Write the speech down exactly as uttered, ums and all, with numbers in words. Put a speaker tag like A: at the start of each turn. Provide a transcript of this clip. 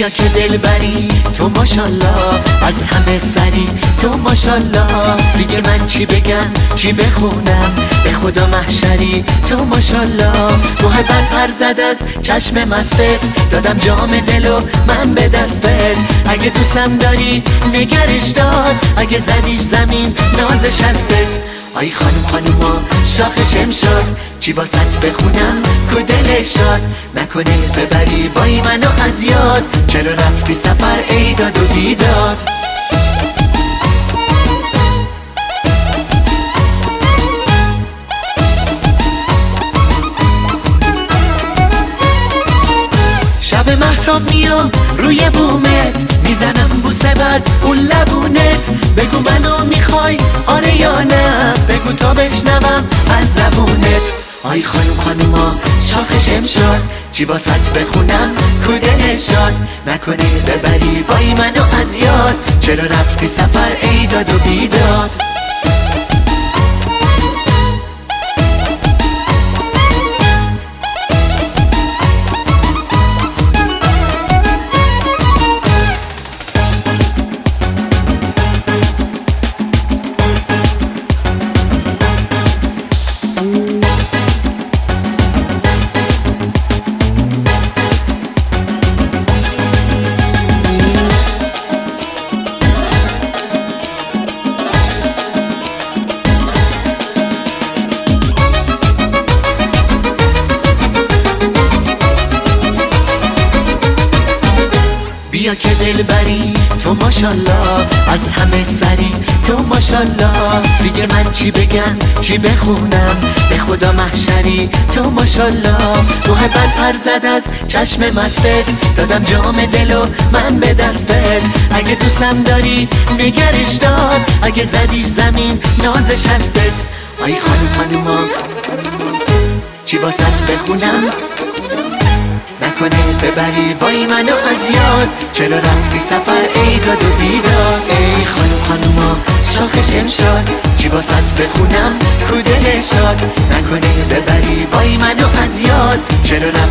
A: بیا که دل بری تو ماشالله، از همه سری تو ماشالله. دیگه من چی بگم چی بخونم، به خدا محشری تو ماشالله. محبت پر زد از چشم مستت، دادم جام دلو من به دستت. اگه دوستم داری نگرش دار، اگه زدیش زمین نازش هستت. آی خانم خانوما شاخ شمشاد، چی واسط بخونم کو دل شاد. نکنه ببری وای منو از یاد، چرا رفتی سفر ای داد و بیداد. شب مهتاب میام روی بومت، میزنم بوسه بر اون لبونت. بگو منو میخوای آره یا نه، بگو تا بشنوم از زبونت. آی خانم خانوما شاخ شمشاد، چی واسط بخونم کو دل شاد. نکنه ببری وای منو از یاد، چرا رفتی سفر ای داد و بیداد. بیا که دل بری تو ماشالله، از همه سری تو ماشالله. دیگه من چی بگم چی بخونم، به خدا محشری تو ماشالله. محبت پر زد از چشم مستت، دادم جام دلو من به دستت. اگه دوستم داری نگرش دار، اگه زدیش زمین نازش هستت. آی خانم خانوما چی واسط بخونم، نکنه ببری وای منو از یاد، چرا رفتی سفر ای داد و بیداد. ای خانم خانوما شاخ شمشاد، چی واسط بخونم کو دل شاد. نکنه ببری وای منو از یاد، چرا